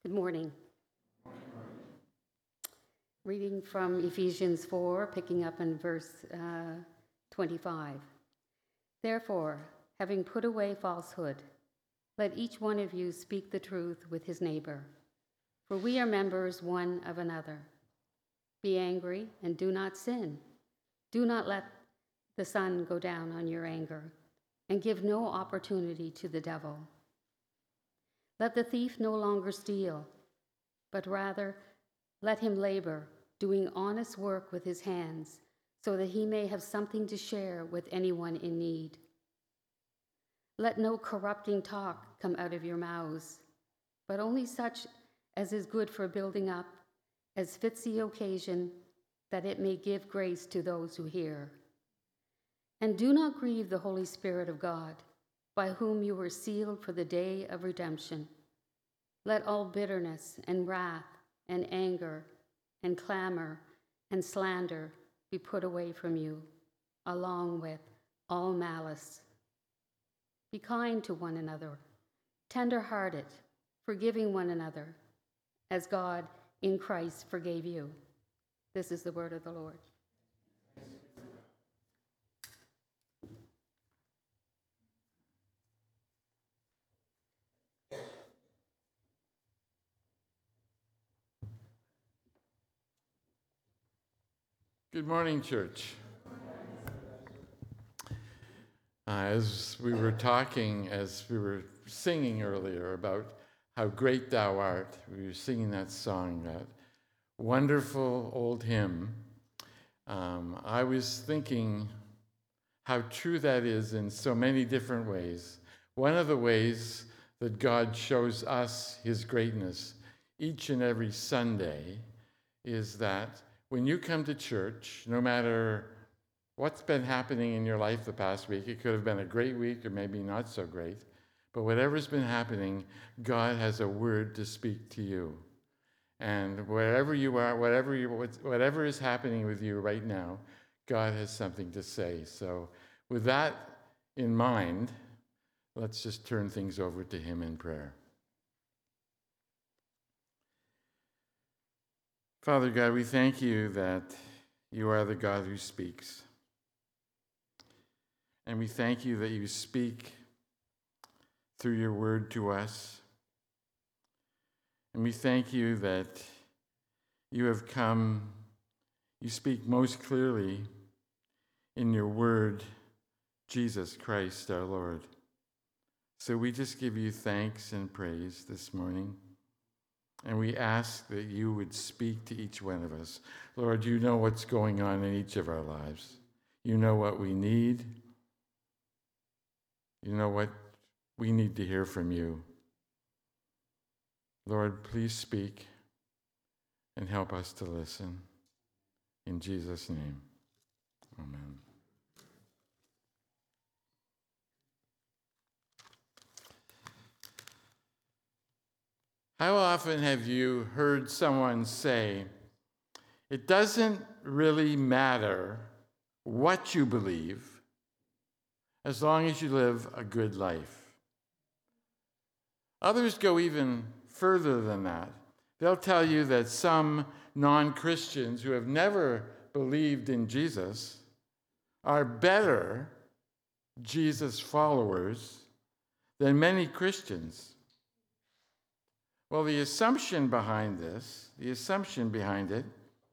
Good morning. Reading from Ephesians 4, picking up in verse 25. Therefore, having put away falsehood, let each one of you speak the truth with his neighbor, for we are members one of another. Be angry and do not sin. Do not let the sun go down on your anger, and give no opportunity to the devil. Let the thief no longer steal, but rather let him labor, doing honest work with his hands, so that he may have something to share with anyone in need. Let no corrupting talk come out of your mouths, but only such as is good for building up, as fits the occasion, that it may give grace to those who hear. And do not grieve the Holy Spirit of God, by whom you were sealed for the day of redemption. Let all bitterness and wrath and anger and clamor and slander be put away from you, along with all malice. Be kind to one another, tender-hearted, forgiving one another, as God in Christ forgave you. This is the word of the Lord. Good morning, church. As we were singing earlier about how great thou art, we were singing that song, that wonderful old hymn. I was thinking how true that is in so many different ways. One of the ways that God shows us his greatness each and every Sunday is that when you come to church, no matter what's been happening in your life the past week, it could have been a great week or maybe not so great, but whatever's been happening, God has a word to speak to you. And wherever you are, whatever is happening with you right now, God has something to say. So with that in mind, let's just turn things over to him in prayer. Father God, we thank you that you are the God who speaks. And we thank you that you speak through your word to us. And we thank you that you have come, you speak most clearly in your word, Jesus Christ our Lord. So we just give you thanks and praise this morning. And we ask that you would speak to each one of us. Lord, you know what's going on in each of our lives. You know what we need. You know what we need to hear from you. Lord, please speak and help us to listen. In Jesus' name, amen. How often have you heard someone say, it doesn't really matter what you believe as long as you live a good life? Others go even further than that. They'll tell you that some non-Christians who have never believed in Jesus are better Jesus followers than many Christians. Well, the assumption behind it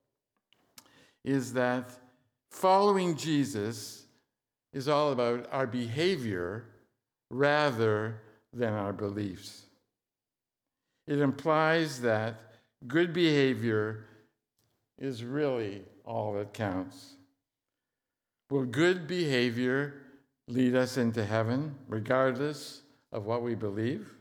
is that following Jesus is all about our behavior rather than our beliefs. It implies that good behavior is really all that counts. Will good behavior lead us into heaven regardless of what we believe?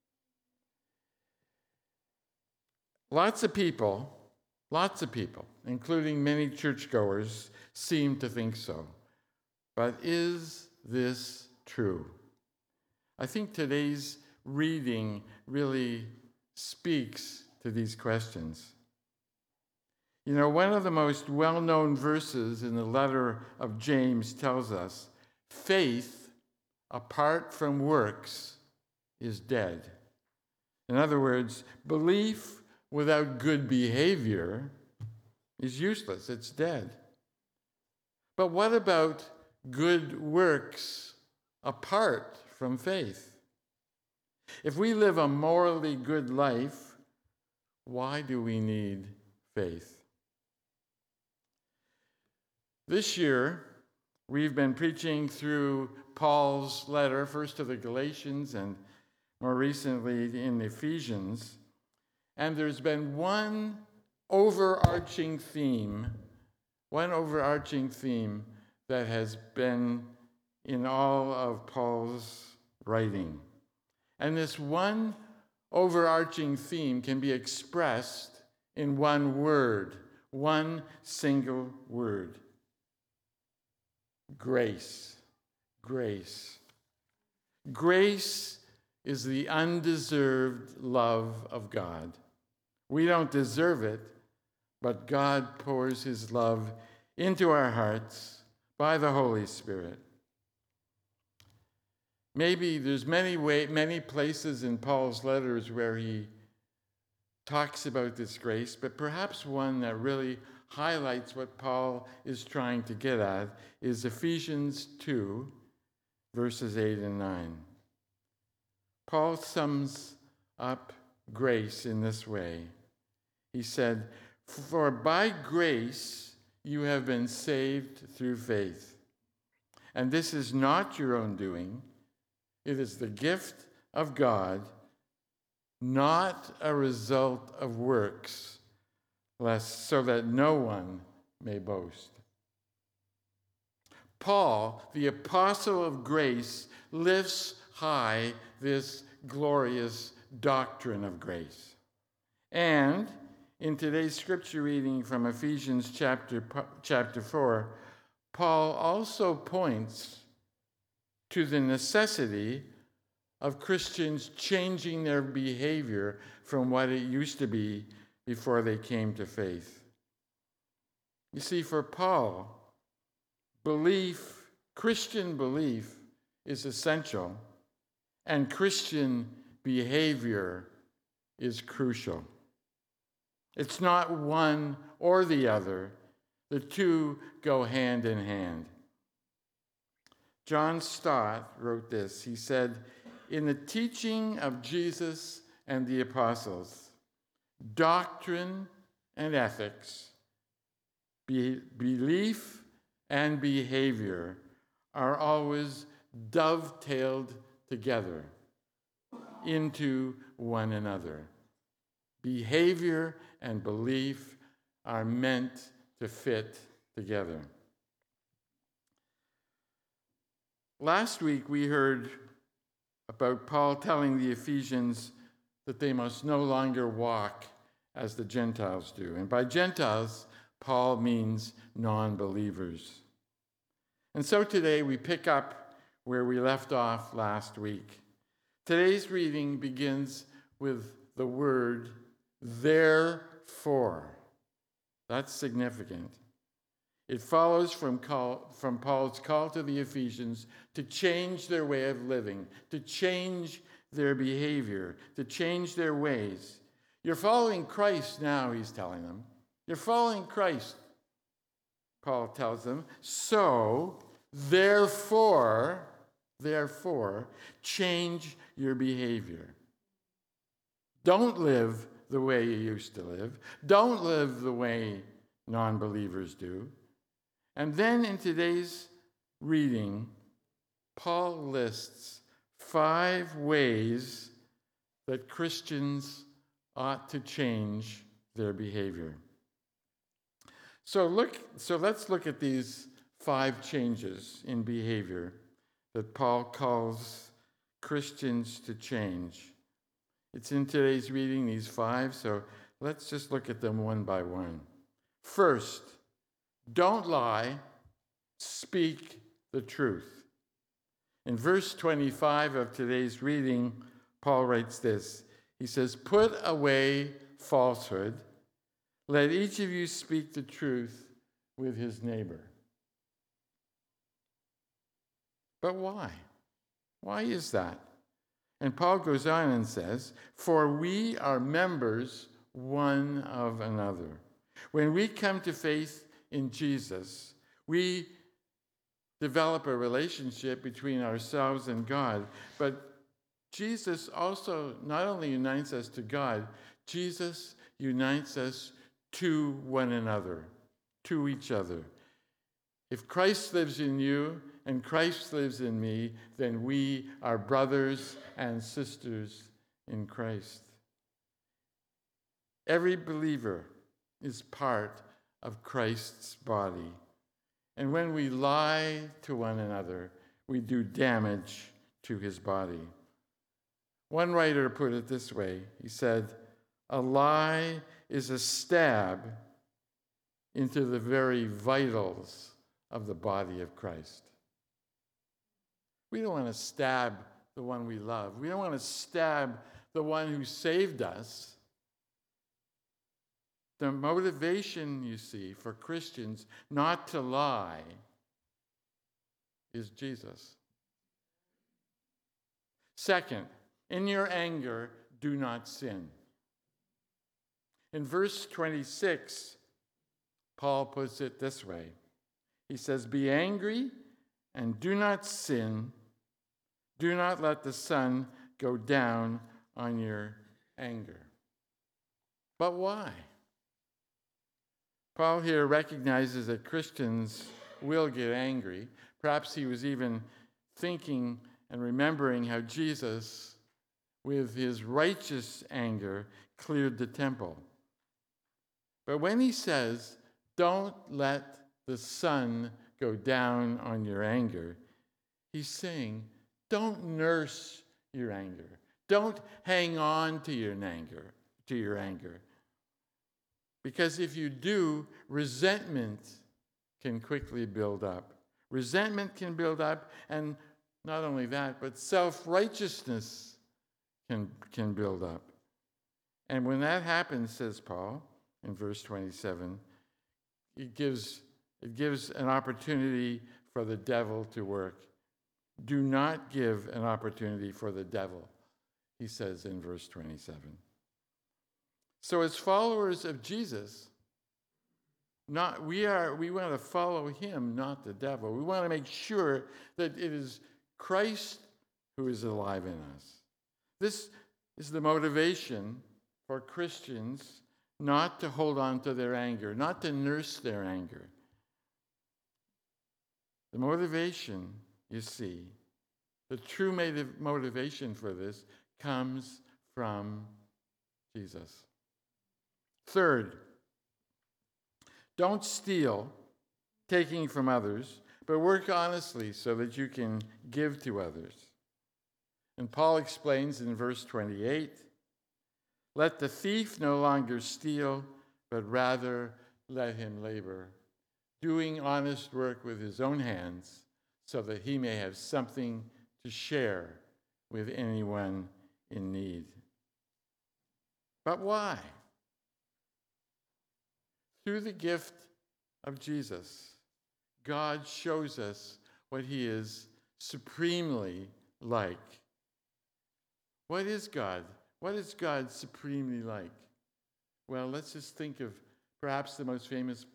Lots of people, including many churchgoers, seem to think so. But is this true? I think today's reading really speaks to these questions. You know, one of the most well-known verses in the letter of James tells us, faith apart from works is dead. In other words, belief without good behavior is useless, it's dead. But what about good works apart from faith? If we live a morally good life, why do we need faith? This year, we've been preaching through Paul's letter, first to the Galatians and more recently in Ephesians, and there's been one overarching theme that has been in all of Paul's writing. And this one overarching theme can be expressed in one word, one single word. Grace. Grace. Grace is the undeserved love of God. We don't deserve it, but God pours his love into our hearts by the Holy Spirit. Maybe there's many places in Paul's letters where he talks about this grace, but perhaps one that really highlights what Paul is trying to get at is Ephesians 2, verses 8 and 9. Paul sums up grace in this way. He said, "For by grace you have been saved through faith. And this is not your own doing. It is the gift of God, not a result of works, so that no one may boast." Paul, the apostle of grace, lifts high this glorious doctrine of grace. And in today's scripture reading from Ephesians chapter 4, Paul also points to the necessity of Christians changing their behavior from what it used to be before they came to faith. You see, for Paul, Christian belief is essential, and Christian behavior is crucial. It's not one or the other. The two go hand in hand. John Stott wrote this. He said, "In the teaching of Jesus and the apostles, doctrine and ethics, belief and behavior are always dovetailed together into one another. Behavior and belief are meant to fit together." Last week we heard about Paul telling the Ephesians that they must no longer walk as the Gentiles do. And by Gentiles, Paul means non-believers. And so today we pick up where we left off last week. Today's reading begins with the word therefore. That's significant. It follows from Paul's call to the Ephesians to change their way of living, to change their behavior, to change their ways. You're following Christ now, he's telling them. You're following Christ, Paul tells them. So, therefore, change your behavior. Don't live the way you used to live. Don't live the way non-believers do. And then in today's reading, Paul lists 5 ways that Christians ought to change their behavior. So let's look at these 5 changes in behavior that Paul calls Christians to change. It's in today's reading, these 5, so let's just look at them one by one. First, don't lie, speak the truth. In verse 25 of today's reading, Paul writes this. He says, "Put away falsehood. Let each of you speak the truth with his neighbor." But why? Why is that? And Paul goes on and says, "For we are members one of another." When we come to faith in Jesus, we develop a relationship between ourselves and God. But Jesus also not only unites us to God, Jesus unites us to one another, to each other. If Christ lives in you and Christ lives in me, then we are brothers and sisters in Christ. Every believer is part of Christ's body. And when we lie to one another, we do damage to his body. One writer put it this way. He said, "A lie is a stab into the very vitals of the body of Christ." We don't want to stab the one we love. We don't want to stab the one who saved us. The motivation, you see, for Christians not to lie is Jesus. Second, in your anger, do not sin. In verse 26, Paul puts it this way. He says, "Be angry and do not sin. Do not let the sun go down on your anger." But why? Paul here recognizes that Christians will get angry. Perhaps he was even thinking and remembering how Jesus, with his righteous anger, cleared the temple. But when he says, "Don't let the sun go down on your anger," he's saying, don't nurse your anger. Don't hang on to your anger. Because if you do, resentment can quickly build up. Resentment can build up, and not only that, but self-righteousness can build up. And when that happens, says Paul in verse 27, it gives an opportunity for the devil to work. Do not give an opportunity for the devil, he says in verse 27. So as followers of Jesus, we want to follow him, not the devil. We want to make sure that it is Christ who is alive in us. This is the motivation for Christians not to hold on to their anger, not to nurse their anger. The motivation, you see, the true motivation for this comes from Jesus. Third, don't steal, taking from others, but work honestly so that you can give to others. And Paul explains in verse 28, "Let the thief no longer steal, but rather let him labor, doing honest work with his own hands, so that he may have something to share with anyone in need." But why? Through the gift of Jesus, God shows us what he is supremely like. What is God? What is God supremely like? Well, let's just think of perhaps the most famous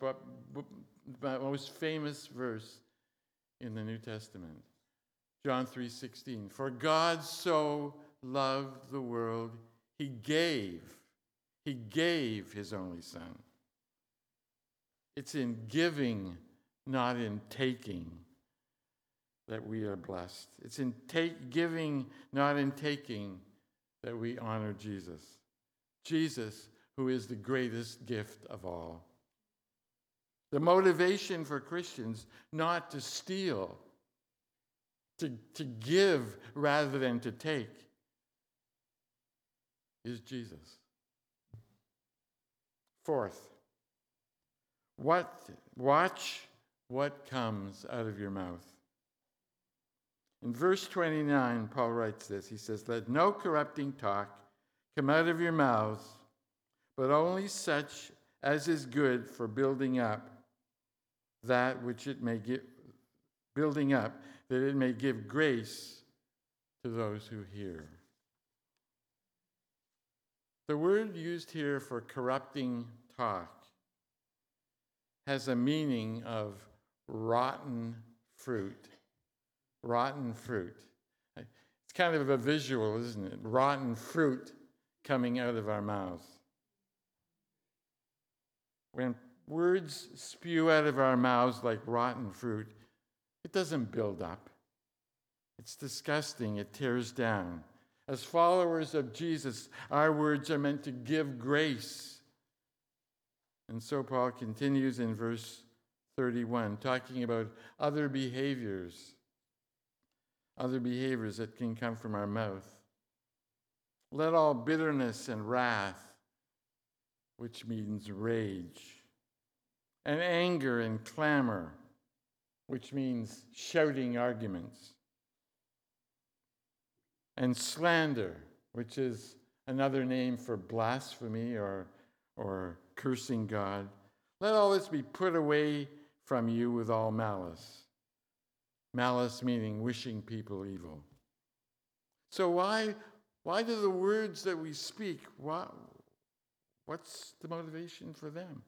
verse in the New Testament. John 3:16. "For God so loved the world, he gave his only Son." It's in giving, not in taking, that we are blessed. It's in giving, not in taking, that we honor Jesus. Jesus, who is the greatest gift of all. The motivation for Christians not to steal, to give rather than to take, is Jesus. Fourth, watch what comes out of your mouth. In verse 29, Paul writes this. He says, "Let no corrupting talk come out of your mouths, but only such as is good for building up, that it may give grace to those who hear." The word used here for corrupting talk has a meaning of rotten fruit. Rotten fruit. It's kind of a visual, isn't it? Rotten fruit coming out of our mouths. When words spew out of our mouths like rotten fruit, it doesn't build up. It's disgusting. It tears down. As followers of Jesus, our words are meant to give grace. And so Paul continues in verse 31, talking about other behaviors that can come from our mouth. Let all bitterness and wrath, which means rage, and anger and clamor, which means shouting arguments, and slander, which is another name for blasphemy or cursing God. Let all this be put away from you with all malice. Malice meaning wishing people evil. So why do the words that we speak, what's the motivation for them?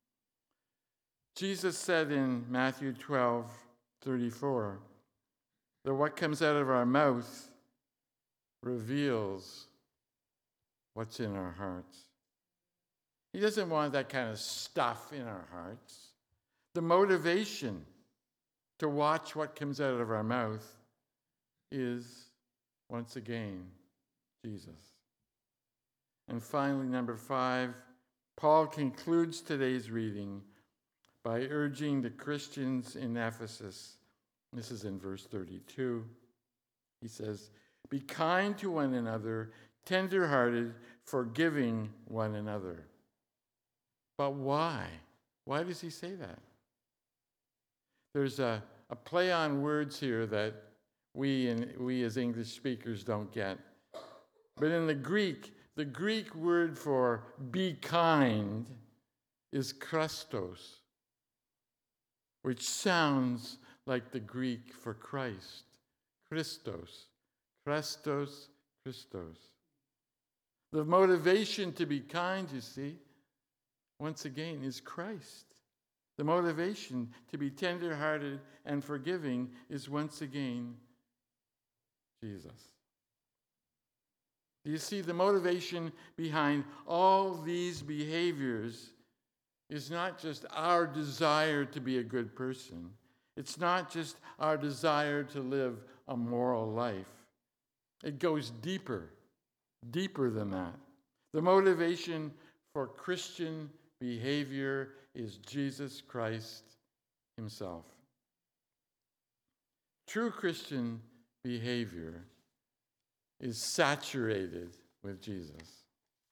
Jesus said in Matthew 12:34 that what comes out of our mouth reveals what's in our hearts. He doesn't want that kind of stuff in our hearts. The motivation to watch what comes out of our mouth is, once again, Jesus. And finally, number 5, Paul concludes today's reading by urging the Christians in Ephesus. This is in verse 32. He says, "Be kind to one another, tender-hearted, forgiving one another." But why? Why does he say that? There's a play on words here that we as English speakers don't get. But in the Greek word for be kind is Christos, which sounds like the Greek for Christ. Christos. Christos, Christos. The motivation to be kind, you see, once again, is Christ. The motivation to be tender-hearted and forgiving is once again Jesus. You see, the motivation behind all these behaviors is not just our desire to be a good person. It's not just our desire to live a moral life. It goes deeper than that. The motivation for Christian behavior is Jesus Christ himself. True Christian behavior is saturated with Jesus.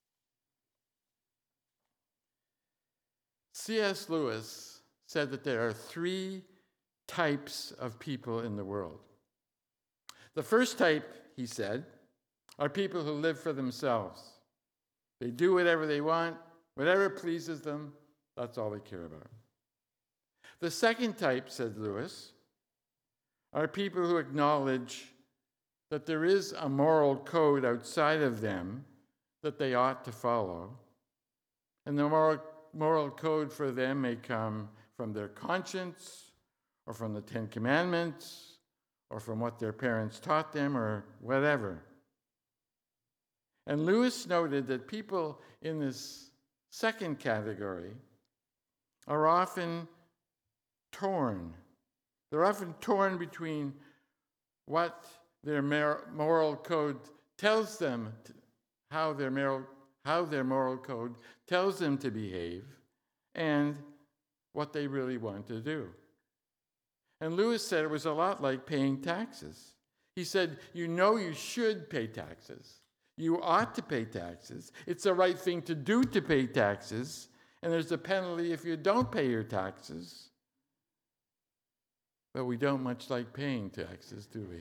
C.S. Lewis said that there are 3 types of people in the world. The first type, he said, are people who live for themselves. They do whatever they want, whatever pleases them, that's all they care about. The second type, said Lewis, are people who acknowledge that there is a moral code outside of them that they ought to follow. And the moral code for them may come from their conscience, or from the 10 Commandments, or from what their parents taught them, or whatever. And Lewis noted that people in this second category are often torn. They're often torn between what their moral code tells them, how their moral code tells them to behave, and what they really want to do. And Lewis said it was a lot like paying taxes. He said, you should pay taxes. You ought to pay taxes. It's the right thing to do to pay taxes, and there's a penalty if you don't pay your taxes. But we don't much like paying taxes, do we?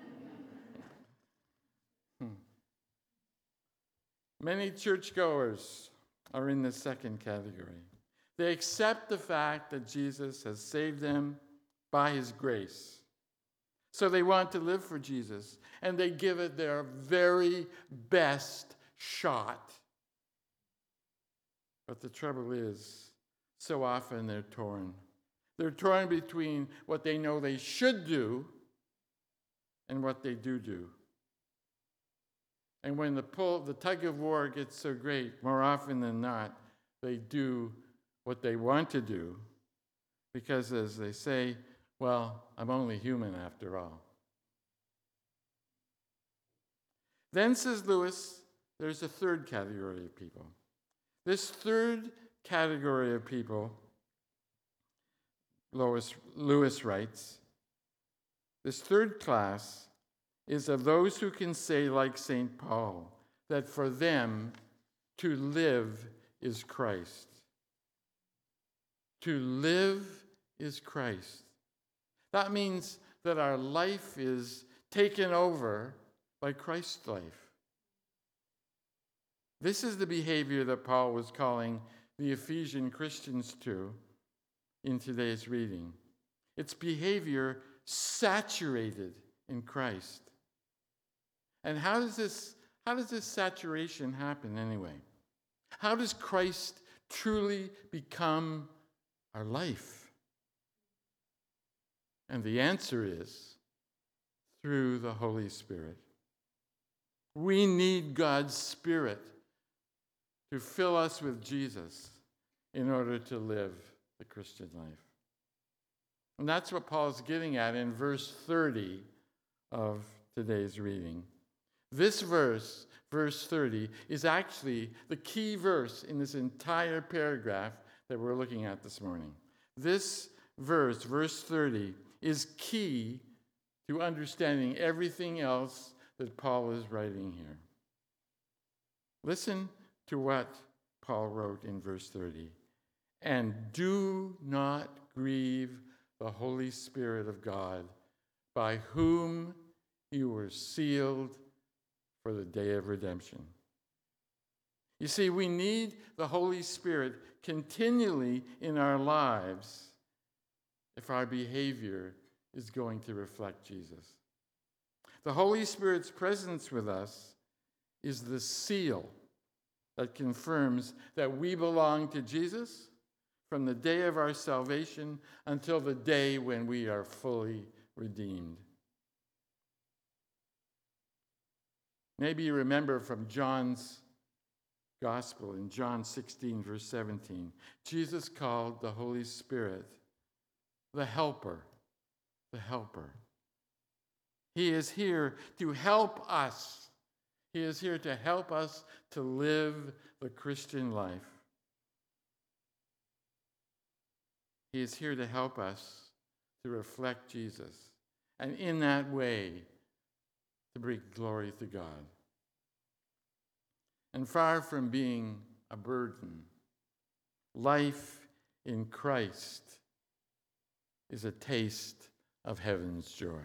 Many churchgoers are in the second category. They accept the fact that Jesus has saved them by his grace. So they want to live for Jesus, and they give it their very best shot But the trouble is, so often they're torn. They're torn between what they know they should do and what they do. And when the tug of war gets so great, more often than not, they do what they want to do because, as they say, well, I'm only human after all. Then, says Lewis, there's a third category of people. This third category of people, Lewis writes, this third class is of those who can say, like St. Paul, that for them to live is Christ. To live is Christ. That means that our life is taken over by Christ's life. This is the behavior that Paul was calling the Ephesian Christians to in today's reading. It's behavior saturated in Christ. And how does this saturation happen anyway? How does Christ truly become our life? And the answer is through the Holy Spirit. We need God's Spirit to fill us with Jesus in order to live the Christian life. And that's what Paul's getting at in verse 30 of today's reading. This verse, verse 30, is actually the key verse in this entire paragraph that we're looking at this morning. This verse, verse 30, is key to understanding everything else that Paul is writing here. Listen to what Paul wrote in verse 30. And do not grieve the Holy Spirit of God, by whom you were sealed for the day of redemption. You see, we need the Holy Spirit continually in our lives if our behavior is going to reflect Jesus. The Holy Spirit's presence with us is the seal that confirms that we belong to Jesus from the day of our salvation until the day when we are fully redeemed. Maybe you remember from John's Gospel in John 16, verse 17, Jesus called the Holy Spirit the Helper. The Helper. He is here to help us. He is here to help us to live the Christian life. He is here to help us to reflect Jesus, and in that way, to bring glory to God. And far from being a burden, life in Christ is a taste of heaven's joy.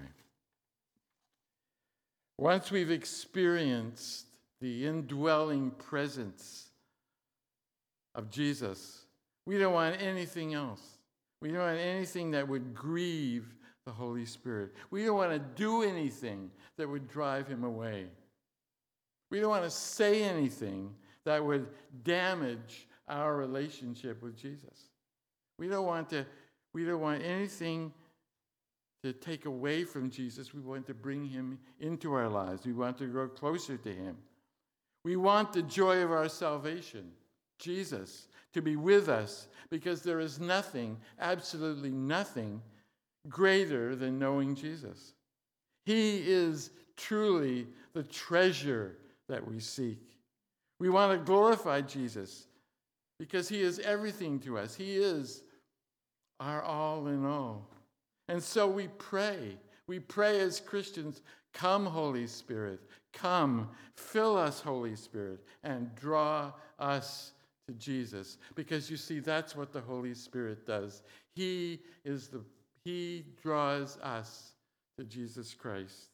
Once we've experienced the indwelling presence of Jesus, we don't want anything else. We don't want anything that would grieve the Holy Spirit. We don't want to do anything that would drive him away. We don't want to say anything that would damage our relationship with Jesus. We don't want anything to take away from Jesus. We want to bring him into our lives. We want to grow closer to him. We want the joy of our salvation, Jesus, to be with us, because there is nothing, absolutely nothing, greater than knowing Jesus. He is truly the treasure that we seek. We want to glorify Jesus because he is everything to us. He is our all in all. And so we pray. We pray as Christians, come, Holy Spirit, come, fill us, Holy Spirit, and draw us to Jesus. Because you see, that's what the Holy Spirit does. He draws us to Jesus Christ.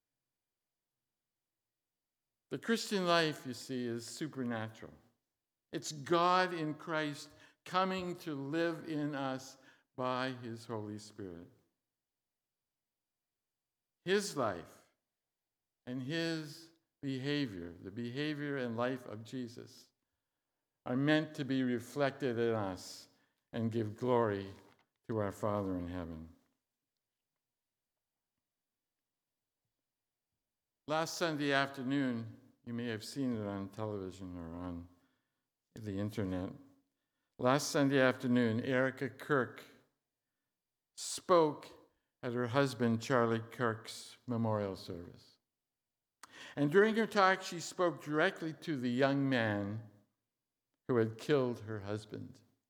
The Christian life, you see, is supernatural. It's God in Christ coming to live in us by his Holy Spirit. His life and his behavior, the behavior and life of Jesus, are meant to be reflected in us and give glory to our Father in heaven. Last Sunday afternoon, you may have seen it on television or on the internet. Last Sunday afternoon, Erica Kirk spoke at her husband Charlie Kirk's memorial service. And during her talk, she spoke directly to the young man who had killed her husband.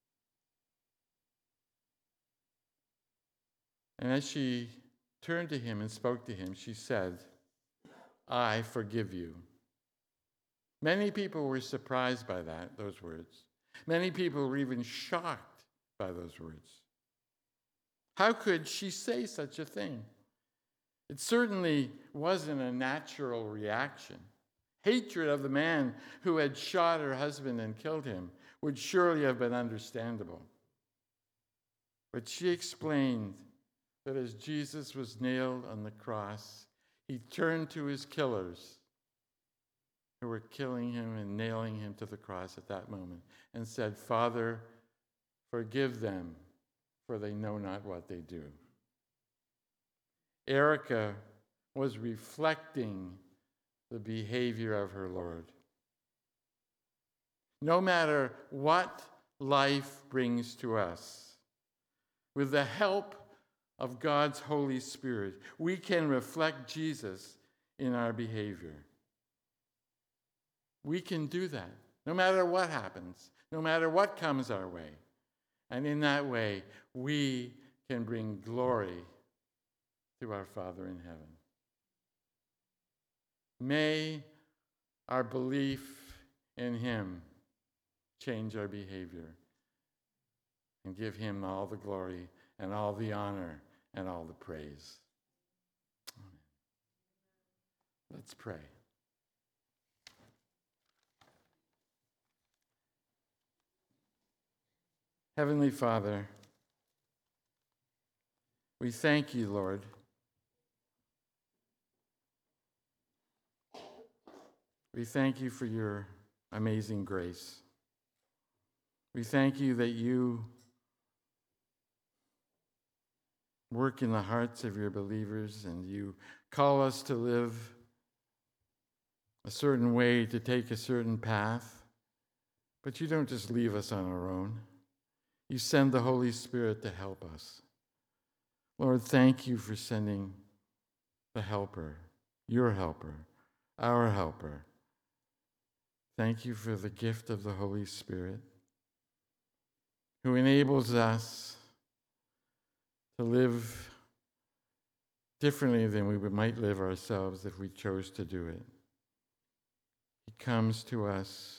And as she turned to him and spoke to him, she said, "I forgive you." Many people were surprised by those words. Many people were even shocked by those words. How could she say such a thing? It certainly wasn't a natural reaction. Hatred of the man who had shot her husband and killed him would surely have been understandable. But she explained that as Jesus was nailed on the cross, he turned to his killers who were killing him and nailing him to the cross at that moment and said, "Father, forgive them, for they know not what they do." Erica was reflecting the behavior of her Lord. No matter what life brings to us, with the help of God's Holy Spirit, we can reflect Jesus in our behavior. We can do that, no matter what happens, no matter what comes our way. And in that way, we can bring glory to our Father in heaven. May our belief in him change our behavior and give him all the glory and all the honor and all the praise. Amen. Let's pray. Heavenly Father, we thank you, Lord. We thank you for your amazing grace. We thank you that you work in the hearts of your believers and you call us to live a certain way, to take a certain path. But you don't just leave us on our own. You send the Holy Spirit to help us. Lord, thank you for sending the helper, your helper, our helper. Thank you for the gift of the Holy Spirit, who enables us to live differently than we might live ourselves if we chose to do it. He comes to us,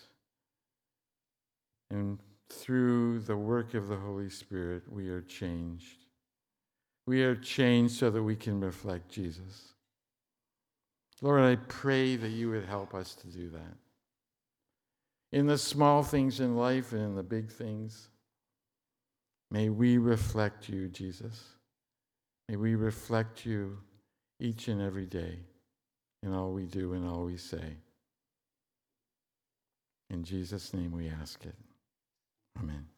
and through the work of the Holy Spirit, we are changed. We are changed so that we can reflect Jesus. Lord, I pray that you would help us to do that. In the small things in life and in the big things, may we reflect you, Jesus. May we reflect you each and every day in all we do and all we say. In Jesus' name we ask it. Amen.